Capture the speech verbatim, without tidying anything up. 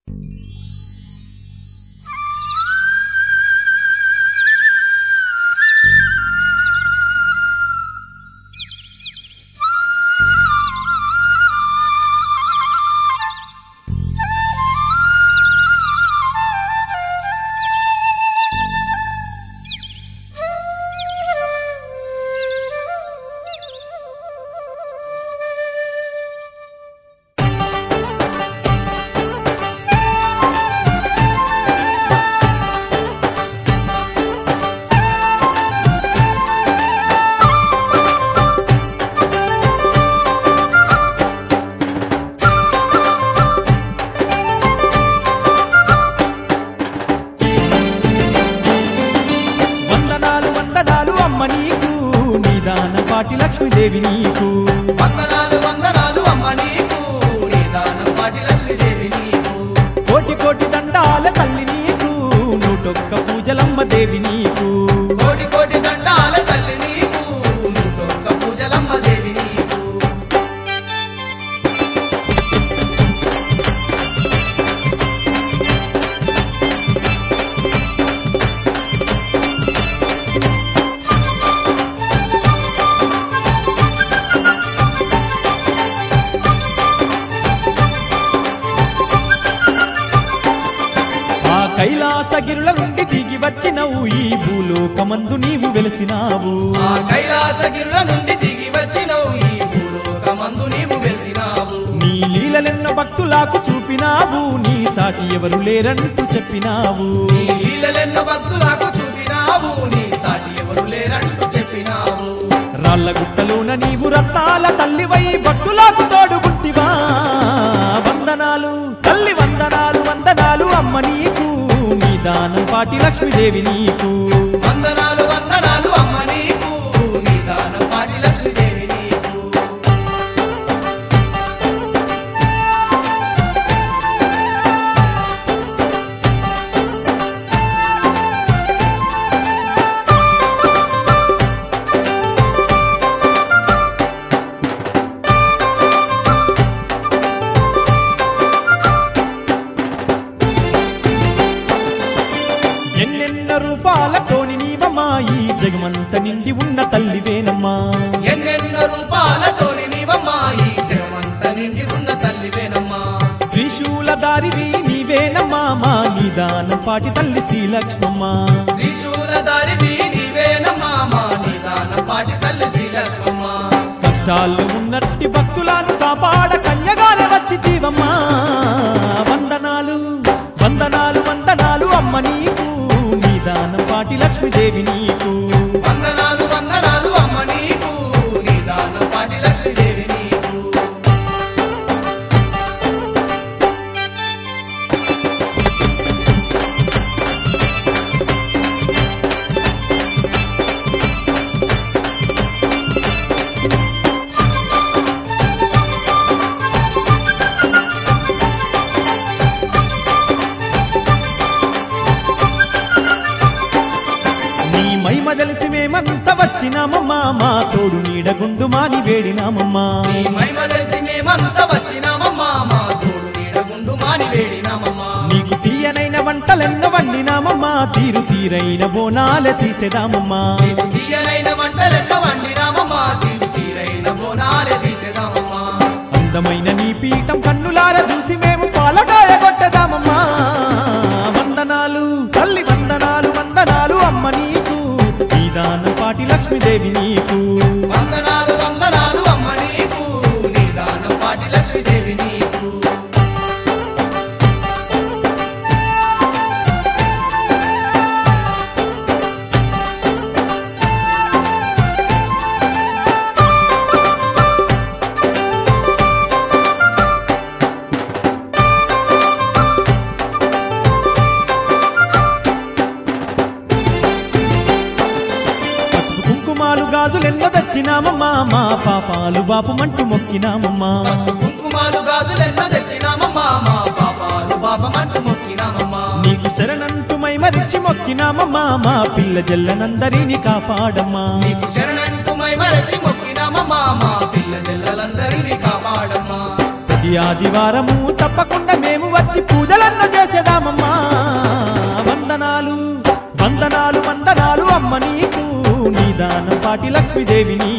పాటి లక్ష్మీదేవి నీకు వందనాలు వందనాలు అమ్మ నీకు నీదానం పాటి లక్ష్మీదేవి నీకు కోటి కోటి దండాల తల్లి నీకు నూటొక్క పూజలమ్మ దేవి నీకు కోటి కోటి దండాల తల్లి నీకు నూటొక్క పూజలమ్మ దేవి నీకు కైలాసగిరుల నుండి దిగి వచ్చినవు ఈ భూలోకమందు నీవు వెలిసినావు ఆ కైలాసగిరుల నుండి దిగి వచ్చినవు ఈ భూలోకమందు నీవు వెలిసినావు నీ లీలలెన్నో భక్తులకు చూపినావు నీ సాటి ఎవరు లేరంటూ చెప్పినావు నీ లీలలెన్నో భక్తులకు చూపినావు నీ సాటి ఎవరు లేరంటూ చెప్పినావు రాళ్ళ గుట్టలోన నీవు రత్నాల తల్లివై భక్తులకు తోడుగుంటివా వందనాలు తల్లి వందనాలు వందనాలు అమ్మ నీకు నీదానం పాటి లక్ష్మీదేవి నీకు వందనాలు వందనాలు అమ్మ నీకు నీదానం పాటి లక్ష్మీదేవి నీకు ఎన్నెన్న రూపాలతోని నీవమ్మా ఈ జగమంత నిండి ఉన్న తల్లివేనమ్మా ఎన్నెన్నో రూపాలతోని నీవమ్మా ఈ జగమంత నిండి ఉన్న తల్లివేనమ్మా త్రిశూల దారివి నీవేనమ్మా మా నీదానం పాటి తల్లి శ్రీలక్ష్మమ్మ త్రిశూల దారివి నీవేనమ్మా మా నీదానం పాటి తల్లి శ్రీలక్ష్మమ్మ కష్టాల్లో ఉన్నట్టి భక్తులను కాపాడ కన్యగానే వచ్చి జీవమ్మా వందనాలు వందనాలు వందనాలు అమ్మ నీకు నీదానం పాటి లక్ష్మీదేవి నీకు వందనాలు వందనాలు అమ్మ నీకు నీదానం పాటి లక్ష్మీదేవి నీకు నీ మహిమ తెలిసి మేమంత వచ్చినామమ్మా మా తోడు నీడగుండు మాని వేడినామమ్మా నీ మహిమ తెలిసి మేమంతా వచ్చినామమ్మా మా తోడు నీడగుండు మాని వేడినామమ్మా నీకు తీయనైన వంటలెన్నో వండినామమ్మా తీరు తీరైన బోనాల తీసేదామమ్మా నీకు తీయనైన వంటలెన్నో వండినామమ్మా తీరు తీరైన బోనాలే తీసేదామమ్మా అందమైన నీ పీఠం కన్నులార చూసి మేము పాలకాయ కొట్టదామమ్మా వందనాలు తల్లి వందనాలు వందనాలు అమ్మ నీకు నీదానం పాటి లక్ష్మీదేవి నీకు వందనాలు వందనాలు అమ్మ నీకు నీదానం పాటి లక్ష్మీదేవి నీకు పసుపు కుంకుమాలు గాజులెన్నో తెచ్చినామమ్మా మా పాపాలు బాపుమంటూ మొక్కినామమ్మా పసుపు కుంకుమాలు గాజులెన్నో తెచ్చినామమ్మా మా పాపాలు పాపమంటూ మొక్కినామమ్మా నీకు శరణంటూ మైమరిచి మొక్కినామమ్మా మా పిల్ల జల్లనందరినీ కాపాడమ్మా నీకు శరణంటూ మై మరచి మొక్కినామమ్మా మా పిల్ల జల్లలందరినీ కాపాడమ్మా ప్రతి ఆదివారము తప్పకుండా మేము వచ్చి పూజలన్న చేసేదామమ్మా వందనాలు వందనాలు వందనాలు అమ్మ నీకు నీదానం పాటి లక్ష్మీదేవిని